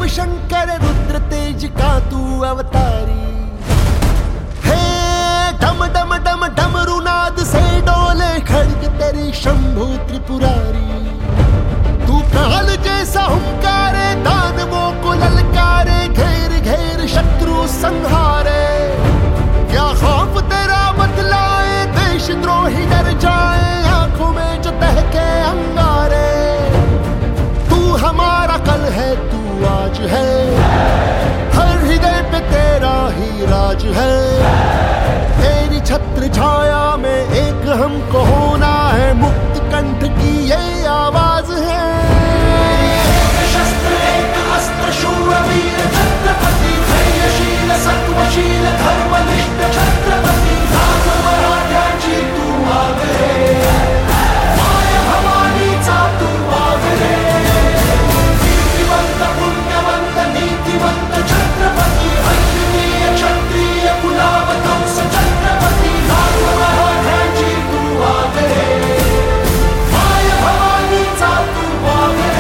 शंकर रुद्र तेज का तू अवतारी है। डम डम डम डमरू नाद से डोले खड़ग तेरी शंभु त्रिपुरारी। तू काल जैसा हुंकारे दानवों को ललकारे, घेर घेर शत्रु संहारे। क्या खौफ तेरा बतलाए, देशद्रोही डर जाए, आंखों में जो तहके अंगारे। तू हमारा कल है, तू आज है, हर हृदय पे तेरा ही राज है। तेरी छत्र छाया में एक हमको होना है, मुक्त कंठ की ये आवाज है। शस्त्र एक अस्त्र शूरवीर छत्रपति, धैर्यशील सत्वशील धर्मनिष्ठ छत्रपति। मराठ्यांची तू आगरे, माय भवानीचा तू आगरे। कीर्तिवंत पुण्यवंत नीतिवंत छत्रपति, अद्वितीय क्षत्रिय कुलावतंस छत्रपति। मराठ्यांची तू आगरे, माय भवानीचा तू आगरे।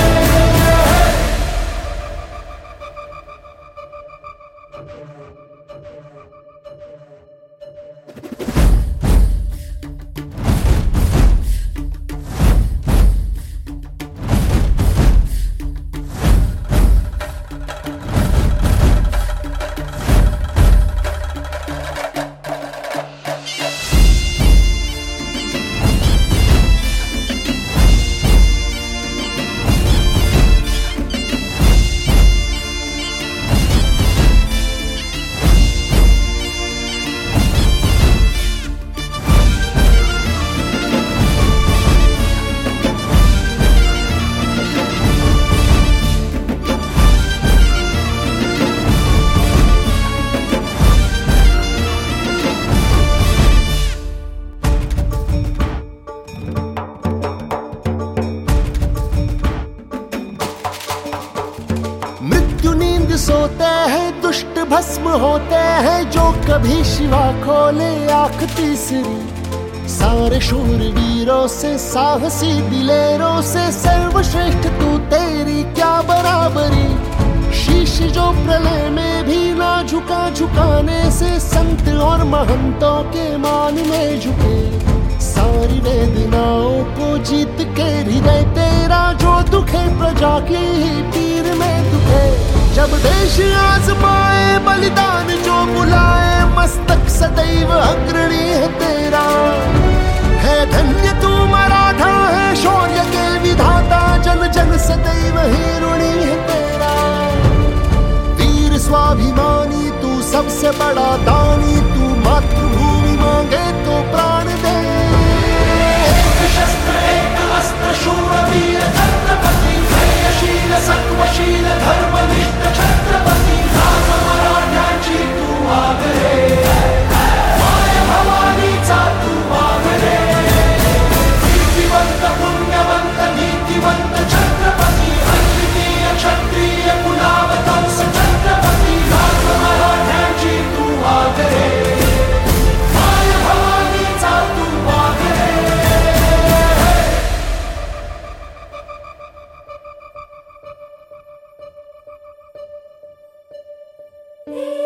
सोते हैं दुष्ट भस्म होते हैं, जो कभी शिवा खोले आंख तीसरी। सारे शूरवीरों से साहसी दिलेरों से सर्वश्रेष्ठ तू, तेरी क्या बराबरी। शीश जो प्रलय में भी ना झुका, झुकाने से संत और महंतों के मान में झुके। सारी वेदनाओं को जीत के हृदय तेरा, जो दुखे प्रजा की ही पीर में दुखे। जब देश आजमाए बलिदान जो बुलाए, मस्तक सदैव अग्रणी है तेरा। है धन्य तू मराठा है, शौर्य के विधाता, जन जन सदैव ही ऋणी है तेरा। वीर स्वाभिमानी तू सबसे बड़ा दानी, तू मातृभूमि मांगे तो प्राण दे। एक शस्त्र एक अस्त्र शूरवीर छत्रपति, धैर्यशील सत्वशील धर्मनिष्ठ छत्रपति। मराठ्यांची तू आगरे, माय भवानीचा तू आगरे। कीर्तिवंत पुण्यवंत नीतिवंत छत्रपति, अद्वितीय क्षत्रिय कुलावतंस छत्रपति। मराठ्यांची तू आगरे, माय भवानीचा तू आगरे। Yeah.